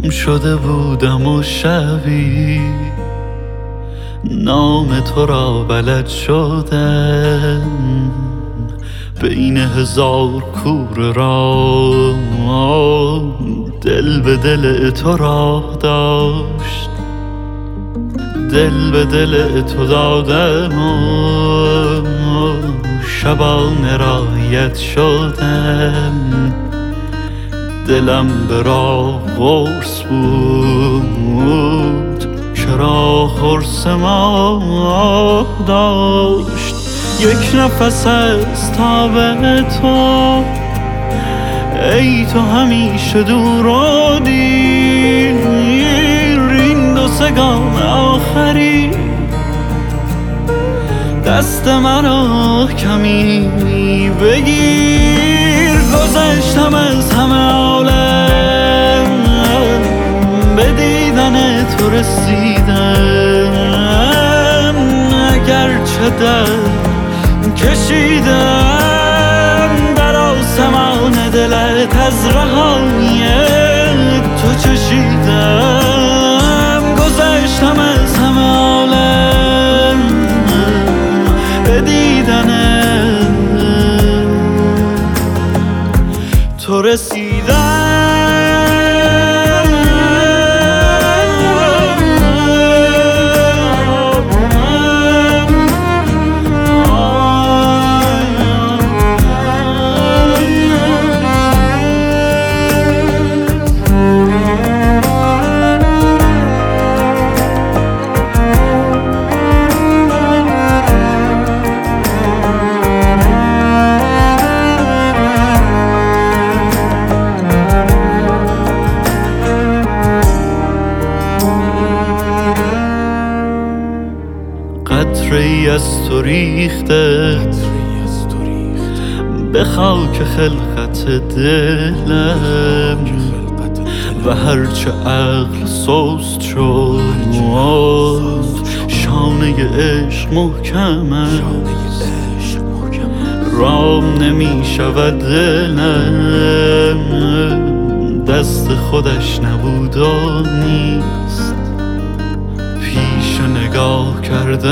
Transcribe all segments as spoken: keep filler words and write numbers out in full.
شده بودم و شبی نام تو را بلد شدم، بین هزار کوره را دل به دل تو را داشت، دل به دل تو دادم و شبانه رایت شدم. دلم به راه قرص بود، چرا قرص ما داشت. یک نفس از تاب تو ای تو همیشه دور و دیر، این دو سگام آخری دست منو کمی بگیر. گذشتم از همه عالم به دیدن تو رسیدم، اگرچه درد کشیدم در آسمان دلت از رهایی تو چشیدم. گذشتم از همه عالم به دیدن تو رسیدم. قطره‌ای از تو ریخته به خاک خلقت دلم و هرچه عقل سست شد شانه عشق محکم است، رام نمی شود دلم دست خودش نبود و نیست. پیش نگاه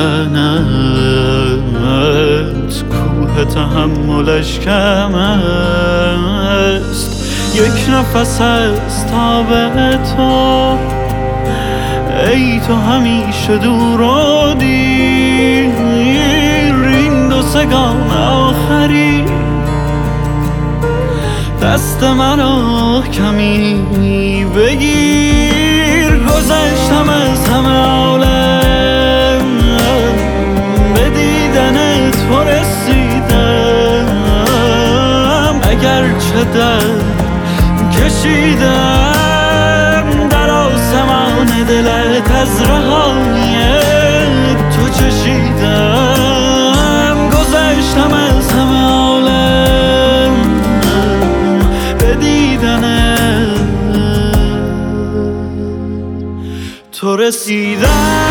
کردنت کوه تحملش کم است. یک نفس از تاب تو ای تو همیشه دور و دیر، این دو سگام آخری دست منو کمی بگیر. گذشتم از همه عالم به دیدن تو رسیدم، اگرچه درد کشیدم در آسمان دلت از رهایی تو چشیدم. گذشتم از همه عالم به دیدن تو رسیدم.